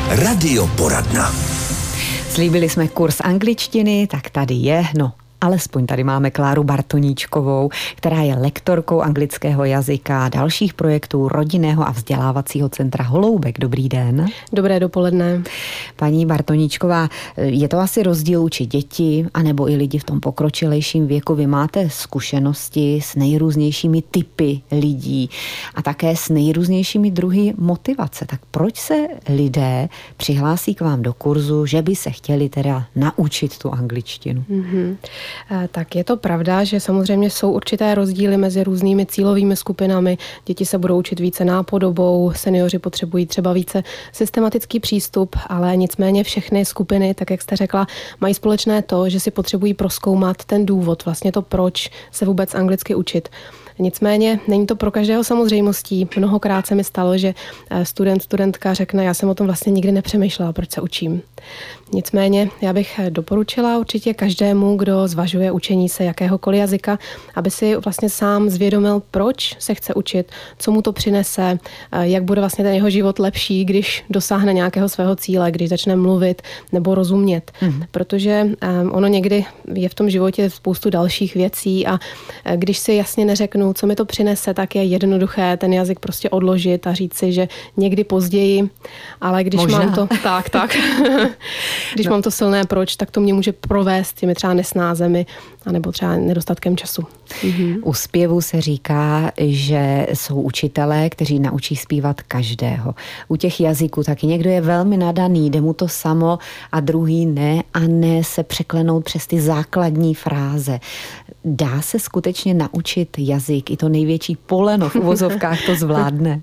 Radioporadna. Slíbili jsme kurz angličtiny, tak tady je, alespoň tady máme Kláru Bartoníčkovou, která je lektorkou anglického jazyka a dalších projektů rodinného a vzdělávacího centra Holoubek. Dobrý den. Dobré dopoledne. Paní Bartoníčková, je to asi rozdíl učit děti, anebo i lidi v tom pokročilejším věku. Vy máte zkušenosti s nejrůznějšími typy lidí a také s nejrůznějšími druhy motivace. Tak proč se lidé přihlásí k vám do kurzu, že by se chtěli teda naučit tu angličtinu? Tak je to pravda, že samozřejmě jsou určité rozdíly mezi různými cílovými skupinami. Děti se budou učit více nápodobou, seniori potřebují třeba více systematický přístup, ale nicméně všechny skupiny, tak jak jste řekla, mají společné to, že si potřebují prozkoumat ten důvod, vlastně to, proč se vůbec anglicky učit. Nicméně není to pro každého samozřejmostí. Mnohokrát se mi stalo, že studentka řekne, já jsem o tom vlastně nikdy nepřemýšlela, proč se učím. Nicméně já bych doporučila určitě každému, kdo zvažuje učení se jakéhokoliv jazyka, aby si vlastně sám zvědomil, proč se chce učit, co mu to přinese, jak bude vlastně ten jeho život lepší, když dosáhne nějakého svého cíle, když začne mluvit nebo rozumět. Protože ono někdy je v tom životě spoustu dalších věcí a když si jasně neřeknu, co mi to přinese, tak je jednoduché ten jazyk prostě odložit a říct si, že někdy později, ale když možná. mám to tak. Když mám to silné proč, tak to mě může provést těmi třeba nesnázemi anebo třeba nedostatkem času. U zpěvu se říká, že jsou učitelé, kteří naučí zpívat každého. U těch jazyků taky někdo je velmi nadaný, jde mu to samo a druhý ne a ne se překlenout přes ty základní fráze. Dá se skutečně naučit jazyk? I to největší poleno v uvozovkách to zvládne.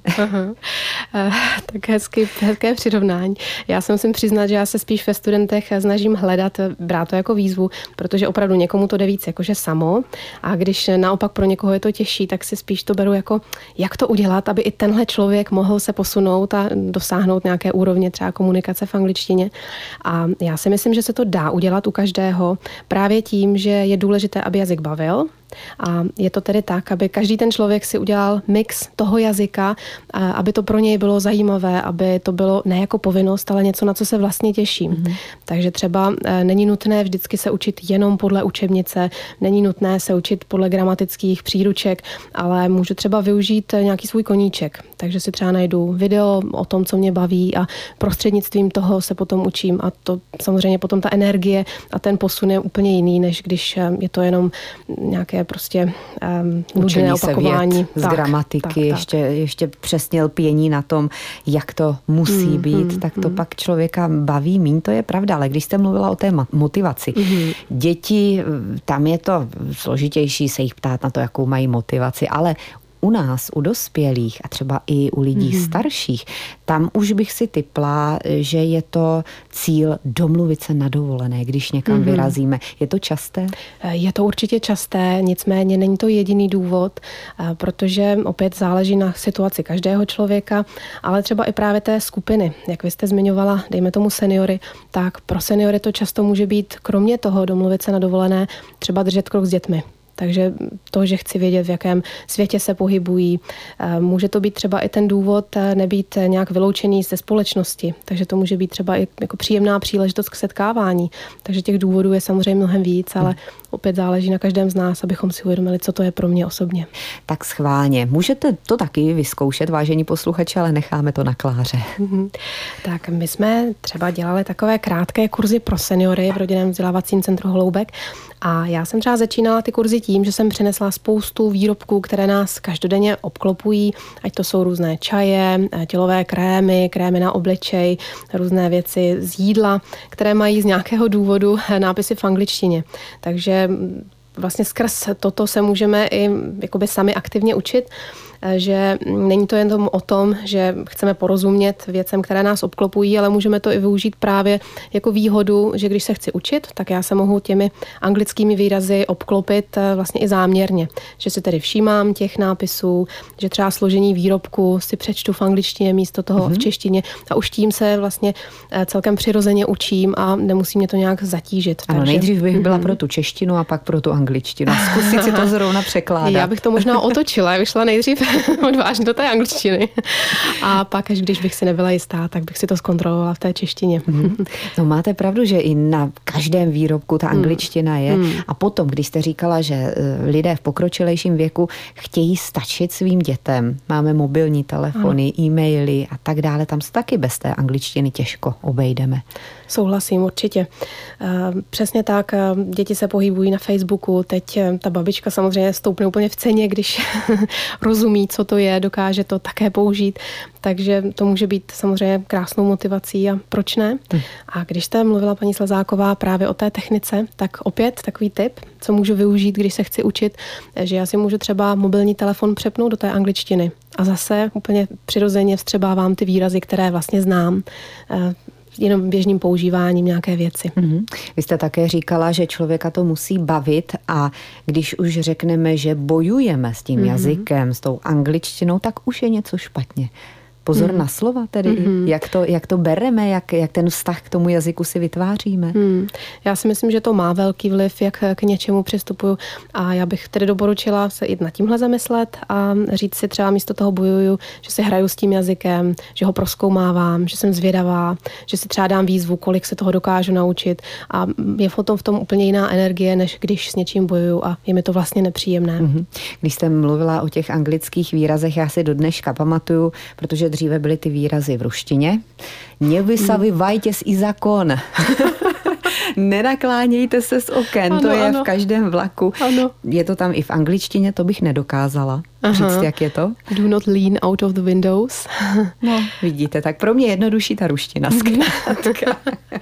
Tak hezké přirovnání. Já se musím přiznat, že já se spíš ve studentech snažím hledat, brát to jako výzvu, protože opravdu někomu to jde víc jakože samo a když naopak pro někoho je to těžší, tak si spíš to beru jako, jak to udělat, aby i tenhle člověk mohl se posunout a dosáhnout nějaké úrovně třeba komunikace v angličtině. A já si myslím, že se to dá udělat u každého právě tím, že je důležité, aby jazyk bavil. A je to tedy tak, aby každý ten člověk si udělal mix toho jazyka, aby to pro něj bylo zajímavé, aby to bylo ne jako povinnost, ale něco, na co se vlastně těším. Takže třeba není nutné vždycky se učit jenom podle učebnice, není nutné se učit podle gramatických příruček, ale můžu třeba využít nějaký svůj koníček. Takže si třeba najdu video o tom, co mě baví a prostřednictvím toho se potom učím a to samozřejmě potom ta energie a ten posun je úplně jiný, než když je to jenom nějaké prostě nudné opakování. Z gramatiky, ještě přesně lpění na tom, jak to musí být, tak to pak člověka baví míň, to je pravda, ale když jste mluvila o té motivaci, děti, tam je to složitější se jich ptát na to, jakou mají motivaci, ale u nás, u dospělých a třeba i u lidí starších, tam už bych si tipla, že je to cíl domluvit se na dovolené, když někam vyrazíme. Je to časté? Je to určitě časté, nicméně není to jediný důvod, protože opět záleží na situaci každého člověka, ale třeba i právě té skupiny. Jak vy jste zmiňovala, dejme tomu seniory, tak pro seniory to často může být kromě toho domluvit se na dovolené, třeba držet krok s dětmi. Takže to, že chci vědět, v jakém světě se pohybují. Může to být třeba i ten důvod nebýt nějak vyloučený ze společnosti. Takže to může být třeba i jako příjemná příležitost k setkávání. Takže těch důvodů je samozřejmě mnohem víc, ale opět záleží na každém z nás, abychom si uvědomili, co to je pro mě osobně. Tak schválně. Můžete to taky vyzkoušet, vážení posluchači, ale necháme to na Kláře. Tak my jsme třeba dělali takové krátké kurzy pro seniory v rodinném vzdělávacím centru Holoubek a já jsem třeba začínala ty kurzy tím, že jsem přinesla spoustu výrobků, které nás každodenně obklopují, ať to jsou různé čaje, tělové krémy na obličej, různé věci z jídla, které mají z nějakého důvodu nápisy v angličtině. Takže vlastně skrz toto se můžeme i jakoby sami aktivně učit, že není to jen o tom, že chceme porozumět věcem, které nás obklopují, ale můžeme to i využít právě jako výhodu, že když se chci učit, tak já se mohu těmi anglickými výrazy obklopit vlastně i záměrně. Že si tedy všímám těch nápisů, že třeba složení výrobku si přečtu v angličtině místo toho v češtině a už tím se vlastně celkem přirozeně učím a nemusí mě to nějak zatížit. Ano, takže nejdřív bych byla pro tu češtinu a pak pro tu angličtinu. Zkusit si to zrovna překládat. Já bych to možná otočila, vyšla nejdřív odvážně do té angličtiny. A pak, až když bych si nebyla jistá, tak bych si to zkontrolovala v té češtině. No máte pravdu, že i na každém výrobku ta angličtina je. A potom, když jste říkala, že lidé v pokročilejším věku chtějí stačit svým dětem, máme mobilní telefony, e-maily a tak dále, tam se taky bez té angličtiny těžko obejdeme. Souhlasím, určitě. Přesně tak, děti se pohybují na Facebooku, teď ta babička samozřejmě stoupne úplně v ceně, když rozumí, co to je, dokáže to také použít, takže to může být samozřejmě krásnou motivací a proč ne? A když jste mluvila, paní Slezáková, právě o té technice, tak opět takový tip, co můžu využít, když se chci učit, že já si můžu třeba mobilní telefon přepnout do té angličtiny a zase úplně přirozeně vstřebávám ty výrazy, které vlastně znám, jenom běžným používáním nějaké věci. Vy jste také říkala, že člověka to musí bavit a když už řekneme, že bojujeme s tím jazykem, s tou angličtinou, tak už je něco špatně. Pozor na slova tedy, jak to bereme, jak ten vztah k tomu jazyku si vytváříme. Já si myslím, že to má velký vliv, jak k něčemu přistupuju a já bych tedy doporučila se i nad tímhle zamyslet a říct si třeba místo toho bojuju, že si hraju s tím jazykem, že ho prozkoumávám, že jsem zvědavá, že si třeba dám výzvu, kolik se toho dokážu naučit a je v tom úplně jiná energie, než když s něčím bojuju a je mi to vlastně nepříjemné. Když jste mluvila o těch anglických výrazech, já si do dneška pamatuju, protože dříve byly ty výrazy v ruštině. Nevysavivajte i zákon. Nenaklánějte se z oken, to je v každém vlaku. Ano. Je to tam i v angličtině, to bych nedokázala. Říct, jak je to? Do not lean out of the windows. No, vidíte, tak pro mě jednodušší ta ruština zkrátka.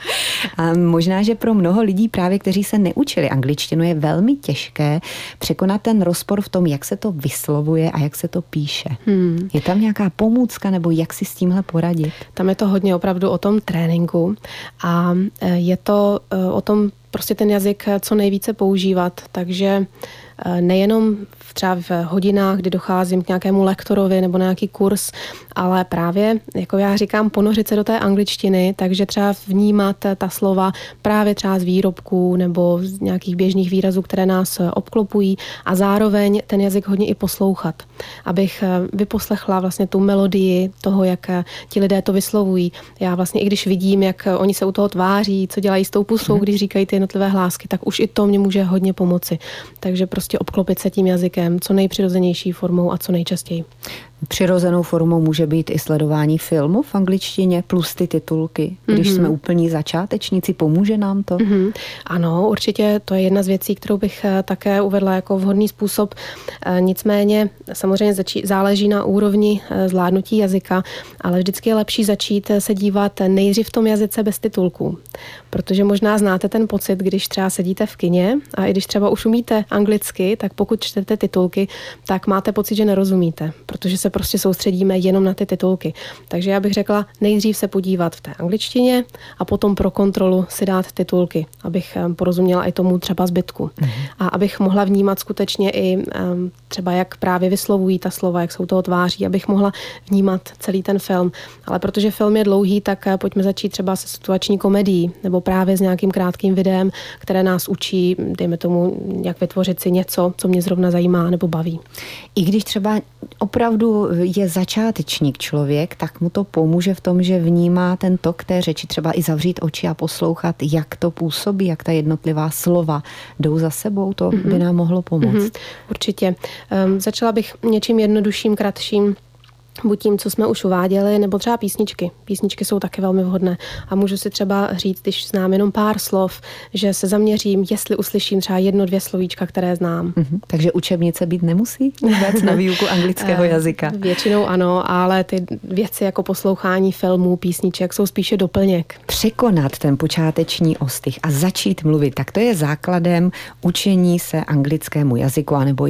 A možná, že pro mnoho lidí právě, kteří se neučili angličtinu, je velmi těžké překonat ten rozpor v tom, jak se to vyslovuje a jak se to píše. Je tam nějaká pomůcka nebo jak si s tímhle poradit? Tam je to hodně opravdu o tom tréninku a je to o tom prostě ten jazyk co nejvíce používat, takže nejenom třeba v hodinách, kdy docházím k nějakému lektorovi nebo na nějaký kurz, ale právě, jako já říkám, ponořit se do té angličtiny, takže třeba vnímat ta slova právě třeba z výrobků nebo z nějakých běžných výrazů, které nás obklopují a zároveň ten jazyk hodně i poslouchat, abych vyposlechla vlastně tu melodii toho, jak ti lidé to vyslovují. Já vlastně i když vidím, jak oni se u toho tváří, co dělají s tou pusou, když říkají ty jednotlivé hlásky, tak už i to mě může hodně pomoci. Takže prostě obklopit se tím jazykem co nejpřirozenější formou a co nejčastěji. Přirozenou formou může být i sledování filmu v angličtině plus ty titulky. Když jsme úplní začátečníci, pomůže nám to? Ano, určitě to je jedna z věcí, kterou bych také uvedla jako vhodný způsob. Nicméně samozřejmě záleží na úrovni zvládnutí jazyka, ale vždycky je lepší začít se dívat nejdřív v tom jazyce bez titulků. Protože možná znáte ten pocit, když třeba sedíte v kině a i když třeba už umíte anglicky, tak pokud čtete titulky, tak máte pocit, že nerozumíte, protože se prostě soustředíme jenom na ty titulky. Takže já bych řekla, nejdřív se podívat v té angličtině a potom pro kontrolu si dát titulky, abych porozuměla i tomu třeba zbytku. A abych mohla vnímat skutečně i třeba jak právě vyslovují ta slova, jak jsou toho tváří, abych mohla vnímat celý ten film. Ale protože film je dlouhý, tak pojďme začít třeba se situační komedií nebo právě s nějakým krátkým videem, které nás učí, dejme tomu, jak vytvořit si něco, co mě zrovna zajímá nebo baví. I když třeba opravdu je začátečník člověk, tak mu to pomůže v tom, že vnímá ten tok té řeči, třeba i zavřít oči a poslouchat, jak to působí, jak ta jednotlivá slova jdou za sebou, to by nám mohlo pomoct. Určitě. Začala bych něčím jednodušším, kratším, buď tím, co jsme už uváděli, nebo třeba písničky. Písničky jsou také velmi vhodné. A můžu si třeba říct, když znám jenom pár slov, že se zaměřím, jestli uslyším třeba 1-2 slovíčka, které znám. Takže učebnice být nemusí vůbec na výuku anglického jazyka? Většinou ano, ale ty věci jako poslouchání filmů, písniček jsou spíše doplněk. Překonat ten počáteční ostych a začít mluvit, tak to je základem učení se anglickému jazyku anebo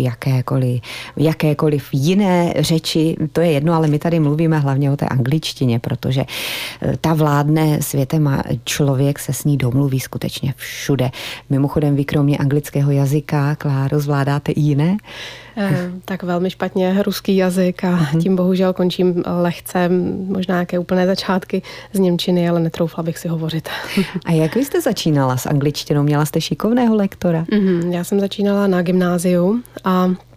jakékoliv jiné řeči. To je jedno, ale my tady mluvíme hlavně o té angličtině, protože ta vládne světem a člověk se s ní domluví skutečně všude. Mimochodem, vy kromě anglického jazyka, Kláro, zvládáte i jiné? Tak velmi špatně ruský jazyk a tím bohužel končím lehce, možná nějaké úplné začátky z němčiny, ale netroufla bych si hovořit. A jak vy jste začínala s angličtinou? Měla jste šikovného lektora? Já jsem začínala na gymnáziu a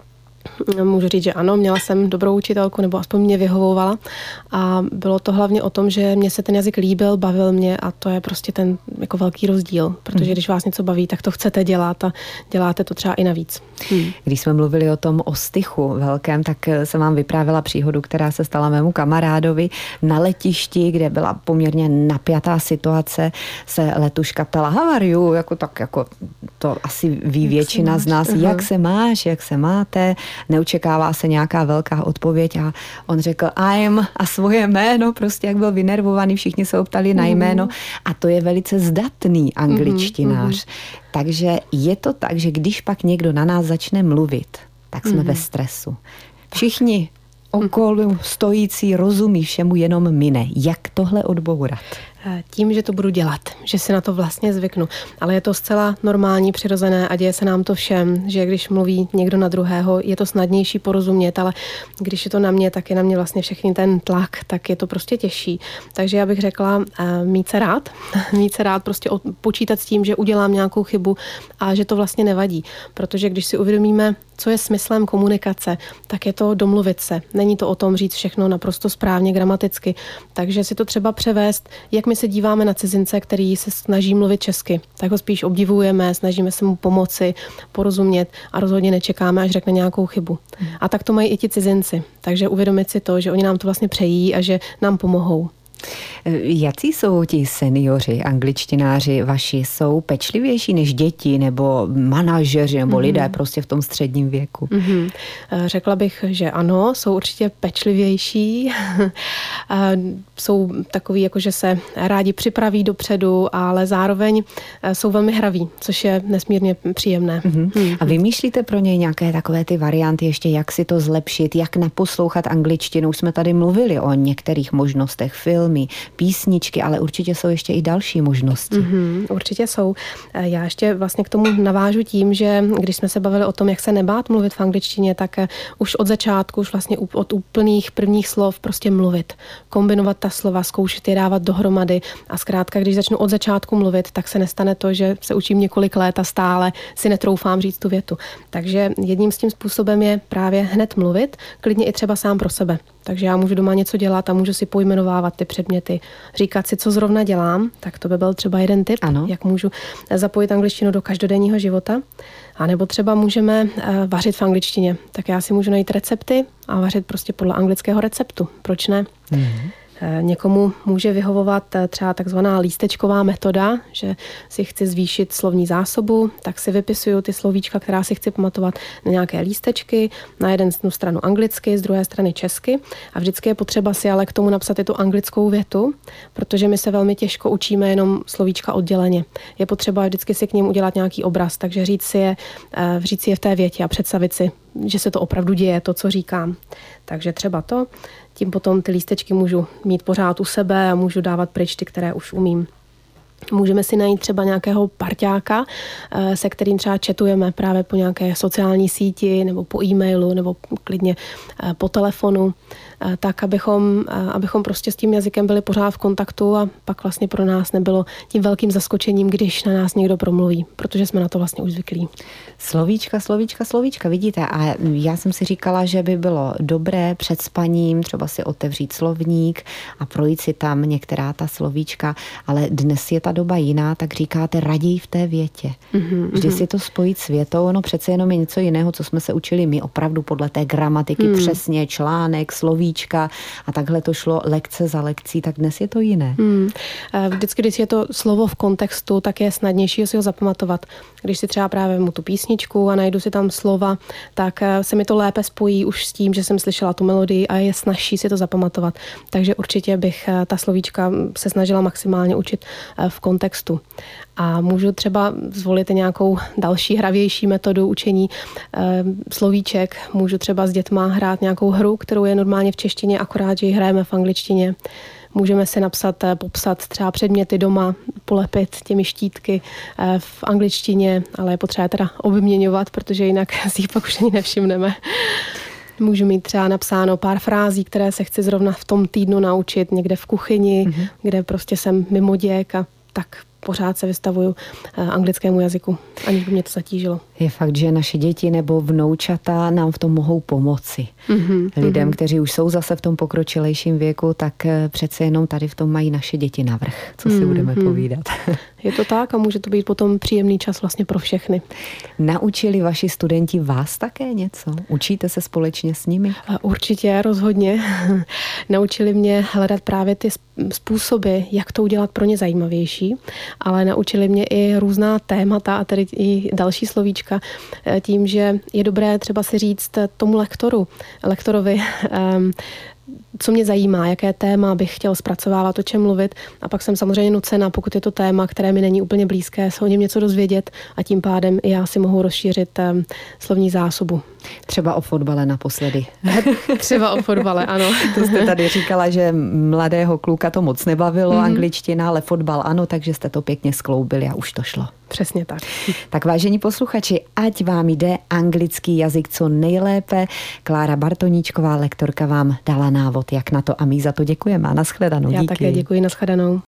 Můžu říct, že ano, měla jsem dobrou učitelku, nebo aspoň mě vyhovovala. A bylo to hlavně o tom, že mě se ten jazyk líbil, bavil mě a to je prostě ten jako velký rozdíl. Protože když vás něco baví, tak to chcete dělat a děláte to třeba i navíc. Když jsme mluvili o tom ostychu velkém, tak jsem vám vyprávěla příhodu, která se stala mému kamarádovi na letišti, kde byla poměrně napjatá situace. Se letuška ptala, how are you? Jako to asi ví většina z nás. Jak se máš, jak se máte? Neočekává se nějaká velká odpověď a on řekl I'm a svoje jméno, prostě jak byl vynervovaný, všichni se optali na jméno a to je velice zdatný angličtinář. Takže je to tak, že když pak někdo na nás začne mluvit, tak jsme ve stresu. Všichni okolo stojící rozumí všemu, jenom mine. Jak tohle odbourat? Tím, že to budu dělat, že si na to vlastně zvyknu. Ale je to zcela normální, přirozené a děje se nám to všem, že když mluví někdo na druhého, je to snadnější porozumět, ale když je to na mě, tak je na mě vlastně všechny ten tlak, tak je to prostě těžší. Takže já bych řekla mít se rád, prostě počítat s tím, že udělám nějakou chybu a že to vlastně nevadí. Protože když si uvědomíme, co je smyslem komunikace, tak je to domluvit se. Není to o tom říct všechno naprosto správně gramaticky. Takže si to třeba převést, jak my se díváme na cizince, který se snaží mluvit česky, tak ho spíš obdivujeme, snažíme se mu pomoci, porozumět a rozhodně nečekáme, až řekne nějakou chybu. A tak to mají i ti cizinci. Takže uvědomit si to, že oni nám to vlastně přejí a že nám pomohou. Jací jsou ti seniori, angličtináři vaši? Jsou pečlivější než děti nebo manažeři nebo lidé prostě v tom středním věku? Řekla bych, že ano, jsou určitě pečlivější. Jsou takový, jako že se rádi připraví dopředu, ale zároveň jsou velmi hraví, což je nesmírně příjemné. A vymýšlíte pro něj nějaké takové ty varianty ještě, jak si to zlepšit, jak naposlouchat angličtinu? Už jsme tady mluvili o některých možnostech, filmy, písničky, ale určitě jsou ještě i další možnosti. Určitě jsou. Já ještě vlastně k tomu navážu tím, že když jsme se bavili o tom, jak se nebát mluvit v angličtině, tak už od začátku, už vlastně od úplných prvních slov prostě mluvit. Kombinovat ta slova, zkoušet je dávat dohromady a zkrátka, když začnu od začátku mluvit, tak se nestane to, že se učím několik let a stále si netroufám říct tu větu. Takže jedním z tím způsobem je právě hned mluvit, klidně i třeba sám pro sebe. Takže já můžu doma něco dělat a můžu si pojmenovávat ty předměty, říkat si, co zrovna dělám, tak to by byl třeba jeden tip, jak můžu zapojit angličtinu do každodenního života. A nebo třeba můžeme vařit v angličtině. Tak já si můžu najít recepty a vařit prostě podle anglického receptu. Proč ne? Někomu může vyhovovat třeba takzvaná lístečková metoda, že si chci zvýšit slovní zásobu, tak si vypisuju ty slovíčka, která si chci pamatovat na nějaké lístečky, na jednu stranu anglicky, z druhé strany česky a vždycky je potřeba si ale k tomu napsat i tu anglickou větu, protože my se velmi těžko učíme jenom slovíčka odděleně. Je potřeba vždycky si k ním udělat nějaký obraz, takže říct si je v té větě a představit si, že se to opravdu děje, to, co říkám. Takže třeba to. Tím potom ty lístečky můžu mít pořád u sebe a můžu dávat pryč ty, které už umím. Můžeme si najít třeba nějakého parťáka, se kterým třeba chatujeme právě po nějaké sociální síti nebo po e-mailu nebo klidně po telefonu, tak abychom prostě s tím jazykem byli pořád v kontaktu a pak vlastně pro nás nebylo tím velkým zaskočením, když na nás někdo promluví, protože jsme na to vlastně už zvyklí. Slovíčka, vidíte? A já jsem si říkala, že by bylo dobré před spaním třeba si otevřít slovník a projít si tam některá ta slovíčka, ale dnes je ta doba jiná, tak říkáte raději v té větě. Vždy si to spojit s větou, ono přece jenom je něco jiného, co jsme se učili my opravdu podle té gramatiky přesně, článek, slovíčka a takhle to šlo lekce za lekcí, tak dnes je to jiné. Vždycky, když je to slovo v kontextu, tak je snadnější si ho zapamatovat. Když si třeba právě mu tu písničku a najdu si tam slova, tak se mi to lépe spojí už s tím, že jsem slyšela tu melodii a je snazší si to zapamatovat. Takže určitě bych ta slovíčka se snažila maximálně učit v kontextu. A můžu třeba zvolit nějakou další hravější metodu učení slovíček. Můžu třeba s dětma hrát nějakou hru, kterou je normálně v češtině, akorát, že ji hrajeme v angličtině. Můžeme si popsat třeba předměty doma, polepit těmi štítky v angličtině, ale je potřeba teda obměňovat, protože jinak si ji pak už ani nevšimneme. Můžu mít třeba napsáno pár frází, které se chci zrovna v tom týdnu naučit někde v kuchyni, kde prostě jsem mimo děk a tak pořád se vystavuju anglickému jazyku, aniž by mě to zatížilo. Je fakt, že naše děti nebo vnoučata nám v tom mohou pomoci. Lidem, kteří už jsou zase v tom pokročilejším věku, tak přece jenom tady v tom mají naše děti navrch. Co si budeme povídat? Je to tak a může to být potom příjemný čas vlastně pro všechny. Naučili vaši studenti vás také něco? Učíte se společně s nimi? Určitě, rozhodně. Naučili mě hledat právě ty způsoby, jak to udělat pro ně zajímavější, ale naučili mě i různá témata a tedy i další slovíčka tím, že je dobré třeba si říct tomu lektorovi, co mě zajímá, jaké téma bych chtěl zpracovávat, o čem mluvit. A pak jsem samozřejmě nucena, pokud je to téma, které mi není úplně blízké, se o něm něco dozvědět a tím pádem i já si mohu rozšířit slovní zásobu. Třeba o fotbale naposledy. Třeba o fotbale, ano. To jste tady říkala, že mladého kluka to moc nebavilo, angličtina, ale fotbal ano, takže jste to pěkně skloubili a už to šlo. Přesně tak. Tak vážení posluchači, ať vám jde anglický jazyk co nejlépe. Klára Bartoníčková, lektorka, vám dala návod, jak na to a my za to děkujeme. A nashledanou. Já také děkuji, nashledanou.